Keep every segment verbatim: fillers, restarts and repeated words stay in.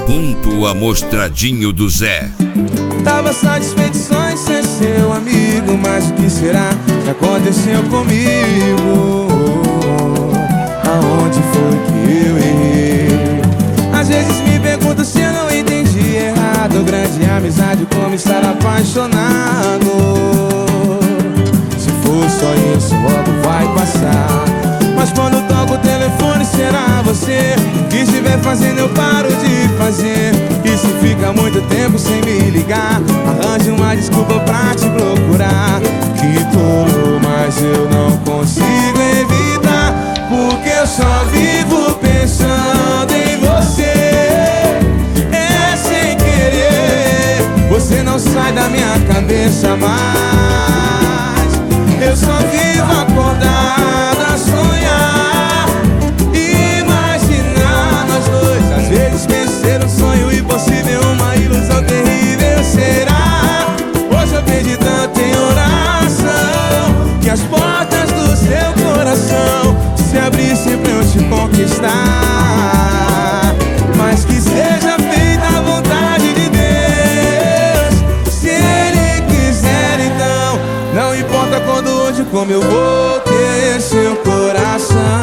Pergunto Amostradinho do Zé. Tava satisfeito só em ser seu amigo, mas o que será que aconteceu comigo? Aonde foi que eu errei? Às vezes me pergunto se eu não entendi errado. Grande amizade como estar apaixonado. Se for só isso, logo vai passar. Mas quando toco o telefone será você. O que estiver fazendo eu paro de fazer. E se fica muito tempo sem me ligar, arranje uma desculpa pra te procurar. Que tolo, mas eu não consigo evitar, porque eu só vivo pensando em você. É sem querer, você não sai da minha cabeça mais. Eu só vivo acordado a sonhar, imaginar nós dois. Às vezes vencer um sonho impossível, uma ilusão terrível será. Hoje eu perdi tanto em oração, que as portas do seu coração se abrissem pra eu te conquistar. Mas que seja feita a vontade de Deus. Se Ele quiser então, não importa quando, onde, como eu vou ter seu coração.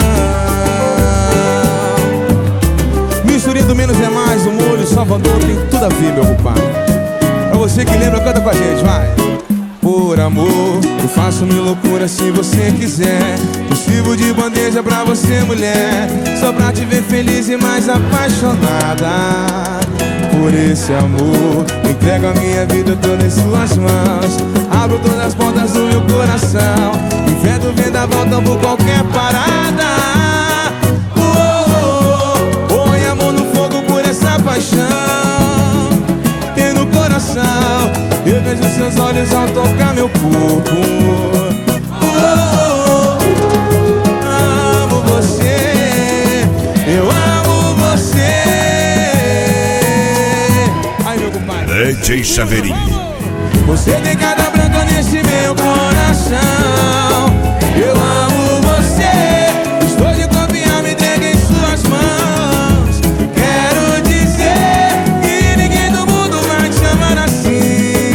Misturinha do menos é mais, o molho Salvador tem tudo a ver, meu compadre. Pra você que lembra, canta com a gente, vai. Por amor, eu faço mil loucuras se você quiser. Eu sirvo de bandeja pra você, mulher, só pra te ver feliz e mais apaixonada. Por esse amor, entrego a minha vida toda em suas mãos. Abro todas as portas do meu coração. Invento vendaval, tambo qualquer parada. Oh, oh, oh, põe amor no fogo por essa paixão. Tem no coração, eu vejo seus olhos ao tocar meu corpo. Oh, oh, oh, amo você, eu amo você. Ai, meu compadre, D J Saveirinho. você tem cada branca nesse meu coração. Eu amo você, estou de confiar, me entregue em suas mãos. Quero dizer que ninguém do mundo vai te chamar assim.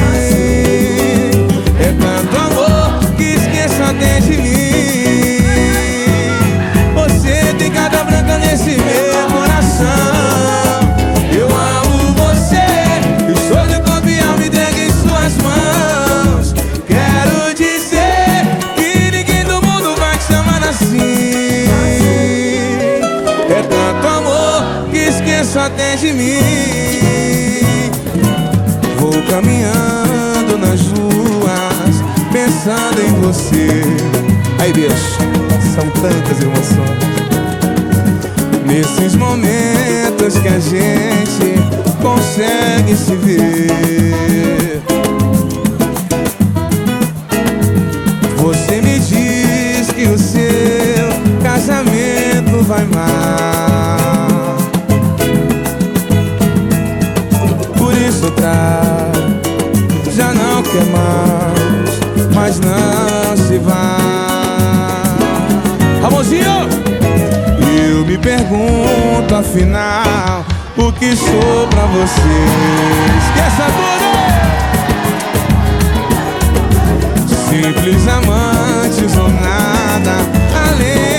É tanto amor que esqueço até de mim. Você tem cada branca nesse meu coração. Eu amo você, estou de confiar, me entregue em suas mãos. Quero dizer que ninguém do mundo vai te chamar assim. É tanto amor que esqueço até de mim. Vou caminhando nas ruas pensando em você. Aí, bicho, são tantas emoções nesses momentos que a gente consegue se ver. Você me diz que o seu casamento vai mal, por isso tá, já não quer mais, mas não se vai. Ramonzinho! Eu me pergunto afinal, o que sou pra você? Esqueça tudo! Simples amantes ou nada além.